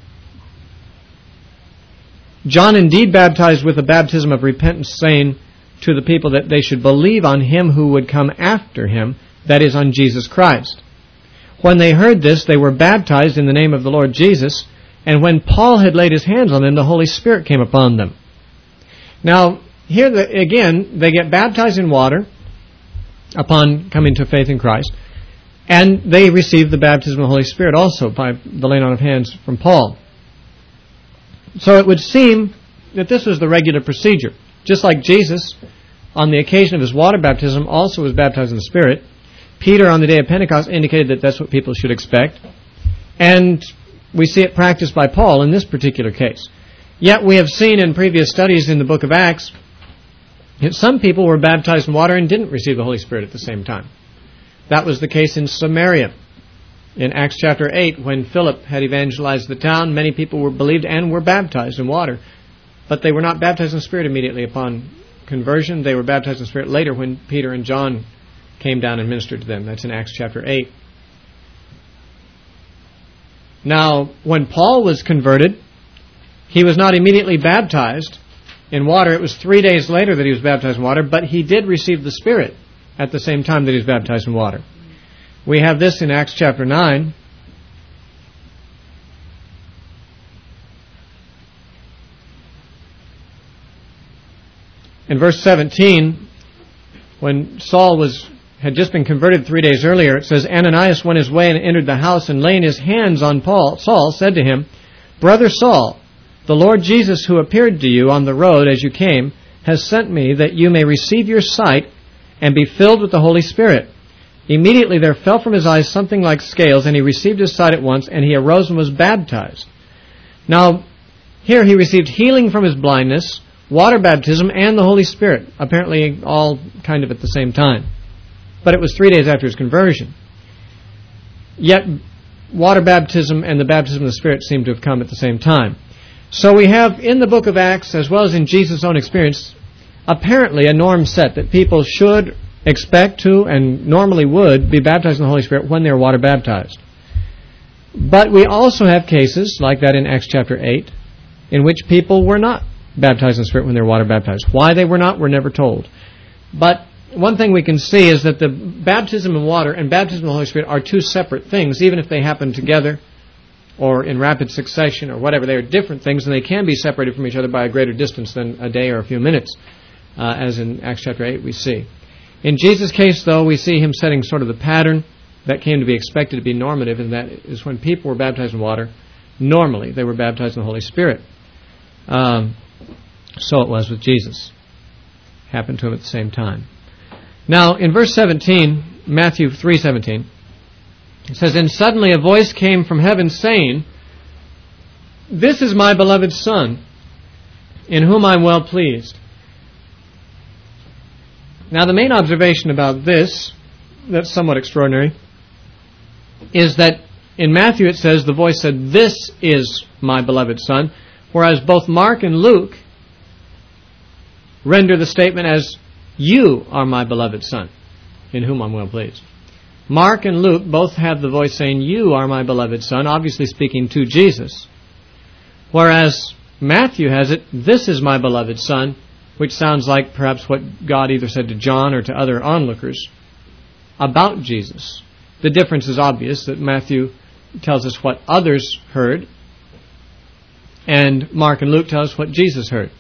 "John indeed baptized with the baptism of repentance, saying to the people that they should believe on him who would come after him, that is, on Jesus Christ. When they heard this, they were baptized in the name of the Lord Jesus, and when Paul had laid his hands on them, the Holy Spirit came upon them." Now, here again, they get baptized in water upon coming to faith in Christ, and they receive the baptism of the Holy Spirit also by the laying on of hands from Paul. So it would seem that this was the regular procedure. Just like Jesus, on the occasion of his water baptism, also was baptized in the Spirit, Peter on the day of Pentecost indicated that that's what people should expect. And we see it practiced by Paul in this particular case. Yet we have seen in previous studies in the book of Acts that some people were baptized in water and didn't receive the Holy Spirit at the same time. That was the case in Samaria. In Acts chapter 8, when Philip had evangelized the town, many people were believed and were baptized in water. But they were not baptized in the Spirit immediately upon conversion. They were baptized in the Spirit later when Peter and John came down and ministered to them. That's in Acts chapter 8. Now, when Paul was converted, he was not immediately baptized in water. It was 3 days later that he was baptized in water, but he did receive the Spirit at the same time that he was baptized in water. We have this in Acts chapter 9. In verse 17, when Saul had just been converted 3 days earlier, it says, "Ananias went his way and entered the house, and laying his hands on Saul, said to him, 'Brother Saul, the Lord Jesus who appeared to you on the road as you came has sent me that you may receive your sight and be filled with the Holy Spirit.' Immediately there fell from his eyes something like scales, and he received his sight at once, and he arose and was baptized." Now, here he received healing from his blindness, water baptism, and the Holy Spirit, apparently all kind of at the same time. But it was 3 days after his conversion. Yet, water baptism and the baptism of the Spirit seem to have come at the same time. So we have in the book of Acts, as well as in Jesus' own experience, apparently a norm set that people should expect to and normally would be baptized in the Holy Spirit when they are water baptized. But we also have cases like that in Acts chapter 8 in which people were not baptized in the Spirit when they were water baptized. Why they were not, we're never told. But one thing we can see is that the baptism in water and baptism in the Holy Spirit are two separate things, even if they happen together or in rapid succession or whatever. They are different things, and they can be separated from each other by a greater distance than a day or a few minutes, as in Acts chapter 8 we see. In Jesus' case, though, we see him setting sort of the pattern that came to be expected to be normative, and that is when people were baptized in water, normally they were baptized in the Holy Spirit. So it was with Jesus. Happened to him at the same time. Now, in verse 17, Matthew 3:17, it says, "And suddenly a voice came from heaven saying, 'This is my beloved Son, in whom I am well pleased.'" Now, the main observation about this, that's somewhat extraordinary, is that in Matthew it says, the voice said, "This is my beloved Son," whereas both Mark and Luke render the statement as, "You are my beloved Son, in whom I'm well pleased." Mark and Luke both have the voice saying, "You are my beloved Son," obviously speaking to Jesus. Whereas Matthew has it, "This is my beloved Son," which sounds like perhaps what God either said to John or to other onlookers about Jesus. The difference is obvious, that Matthew tells us what others heard, and Mark and Luke tell us what Jesus heard.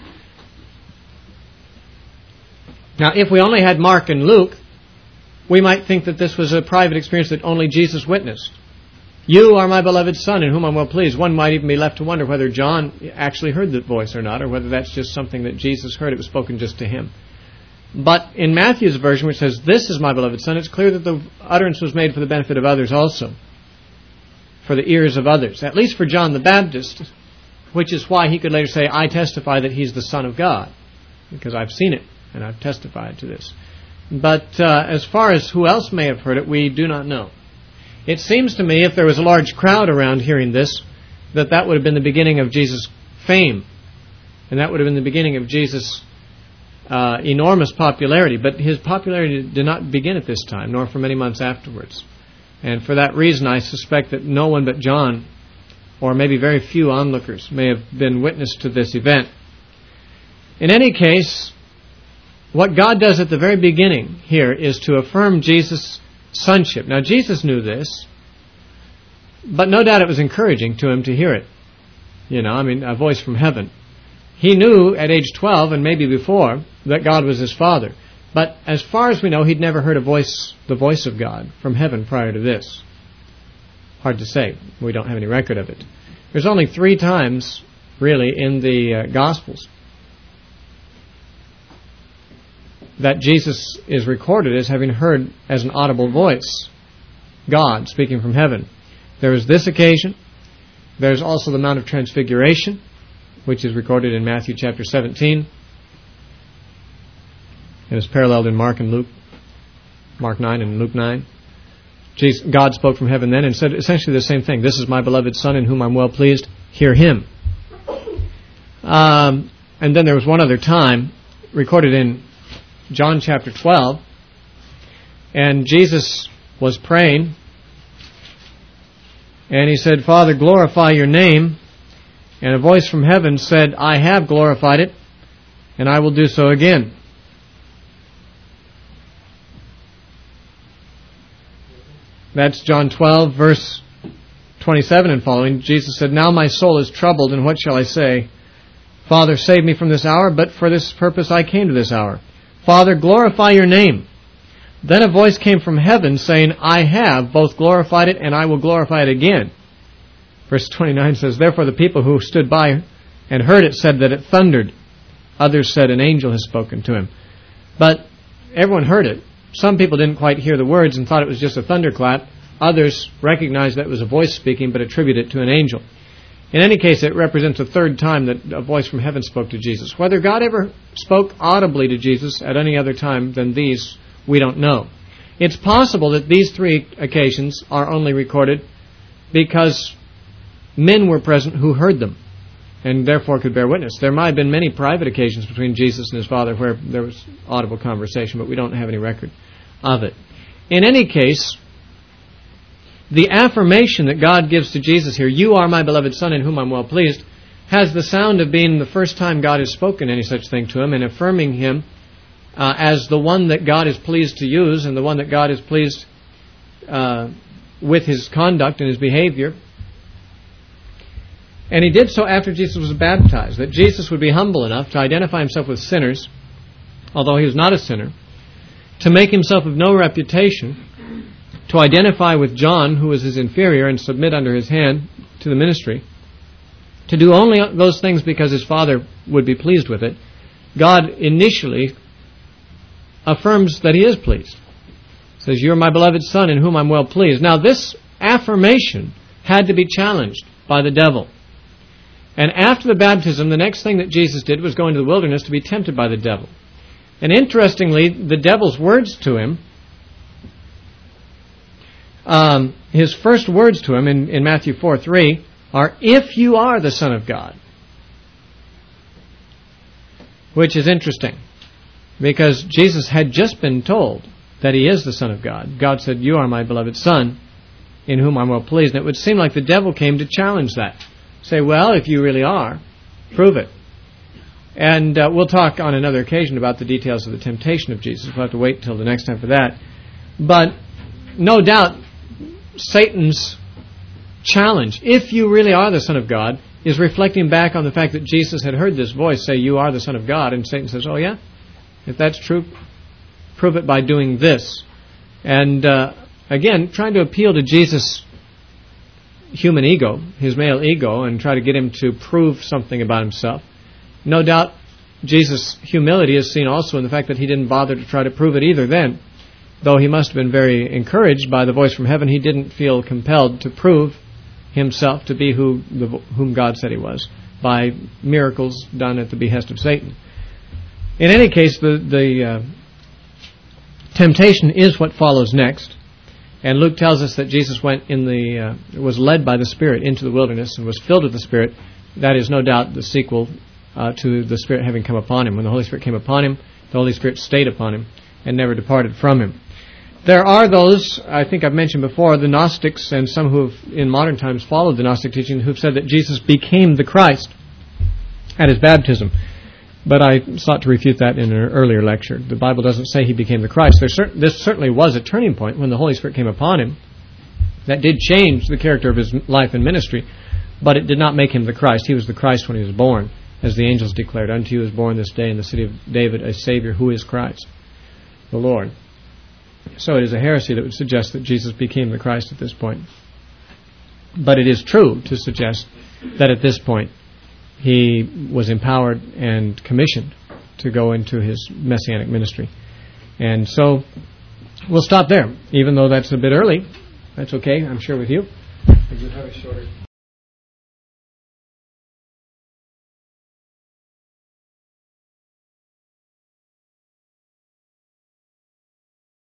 Now, if we only had Mark and Luke, we might think that this was a private experience that only Jesus witnessed. "You are my beloved Son, in whom I'm well pleased." One might even be left to wonder whether John actually heard that voice or not, or whether that's just something that Jesus heard. It was spoken just to him. But in Matthew's version, which says, "This is my beloved Son," it's clear that the utterance was made for the benefit of others also, for the ears of others, at least for John the Baptist, which is why he could later say, "I testify that he's the Son of God," because I've seen it and I've testified to this. But as far as who else may have heard it, we do not know. It seems to me, if there was a large crowd around hearing this, that would have been the beginning of Jesus' fame, and that would have been the beginning of Jesus' enormous popularity. But his popularity did not begin at this time, nor for many months afterwards. And for that reason, I suspect that no one but John, or maybe very few onlookers, may have been witness to this event. In any case, what God does at the very beginning here is to affirm Jesus' sonship. Now, Jesus knew this, but no doubt it was encouraging to him to hear it. A voice from heaven. He knew at age 12, and maybe before, that God was his Father. But as far as we know, he'd never heard the voice of God from heaven prior to this. Hard to say. We don't have any record of it. There's only 3 times, really, in the Gospels that Jesus is recorded as having heard as an audible voice God speaking from heaven. There is this occasion. There's also the Mount of Transfiguration, which is recorded in Matthew chapter 17. And is paralleled in Mark and Luke, Mark 9 and Luke 9. God spoke from heaven then and said essentially the same thing. "This is my beloved Son, in whom I'm well pleased. Hear him." And then there was one other time recorded in John chapter 12, and Jesus was praying, and he said, "Father, glorify your name." And a voice from heaven said, "I have glorified it, and I will do so again." That's John 12, verse 27 and following. Jesus said, "Now my soul is troubled, and what shall I say? Father, save me from this hour, but for this purpose I came to this hour. Father, glorify your name." Then a voice came from heaven saying, "I have both glorified it, and I will glorify it again." Verse 29 says, "Therefore the people who stood by and heard it said that it thundered. Others said, an angel has spoken to him." But everyone heard it. Some people didn't quite hear the words and thought it was just a thunderclap. Others recognized that it was a voice speaking, but attributed it to an angel. In any case, it represents the 3rd time that a voice from heaven spoke to Jesus. Whether God ever spoke audibly to Jesus at any other time than these, we don't know. It's possible that these 3 occasions are only recorded because men were present who heard them and therefore could bear witness. There might have been many private occasions between Jesus and his Father where there was audible conversation, but we don't have any record of it. In any case, the affirmation that God gives to Jesus here, "You are my beloved Son, in whom I'm well pleased," has the sound of being the first time God has spoken any such thing to him, and affirming him as the one that God is pleased to use, and the one that God is pleased with his conduct and his behavior. And he did so after Jesus was baptized, that Jesus would be humble enough to identify himself with sinners, although he was not a sinner, to make himself of no reputation, to identify with John, who was his inferior, and submit under his hand to the ministry, to do only those things because his Father would be pleased with it, God initially affirms that he is pleased. He says, "You are my beloved Son, in whom I'm well pleased." Now, this affirmation had to be challenged by the devil. And after the baptism, the next thing that Jesus did was go into the wilderness to be tempted by the devil. And interestingly, the devil's words to him, his first words to him in Matthew 4:3 are, "If you are the Son of God," which is interesting, because Jesus had just been told that he is the Son of God. God said, "You are my beloved Son, in whom I'm well pleased." And it would seem like the devil came to challenge that. Say, well, if you really are, prove it. And we'll talk on another occasion about the details of the temptation of Jesus. We'll have to wait until the next time for that. But no doubt, Satan's challenge, if you really are the Son of God, is reflecting back on the fact that Jesus had heard this voice say, "You are the Son of God." And Satan says, "Oh yeah? If that's true, prove it by doing this." And again, trying to appeal to Jesus' human ego, his male ego, and try to get him to prove something about himself. No doubt Jesus' humility is seen also in the fact that he didn't bother to try to prove it either then. Though he must have been very encouraged by the voice from heaven, he didn't feel compelled to prove himself to be whom God said he was by miracles done at the behest of Satan. In any case, the temptation is what follows next. And Luke tells us that Jesus was led by the Spirit into the wilderness and was filled with the Spirit. That is no doubt the sequel to the Spirit having come upon him. When the Holy Spirit came upon him, the Holy Spirit stayed upon him and never departed from him. There are those, I think I've mentioned before, the Gnostics and some who have in modern times followed the Gnostic teaching, who've said that Jesus became the Christ at his baptism. But I sought to refute that in an earlier lecture. The Bible doesn't say he became the Christ. This certainly was a turning point when the Holy Spirit came upon him. That did change the character of his life and ministry, but it did not make him the Christ. He was the Christ when he was born, as the angels declared, "Unto you is born this day in the city of David a Savior, who is Christ, the Lord." So it is a heresy that would suggest that Jesus became the Christ at this point. But it is true to suggest that at this point he was empowered and commissioned to go into his messianic ministry. And so we'll stop there, even though that's a bit early. That's okay, I'm sure, with you. We do have a shorter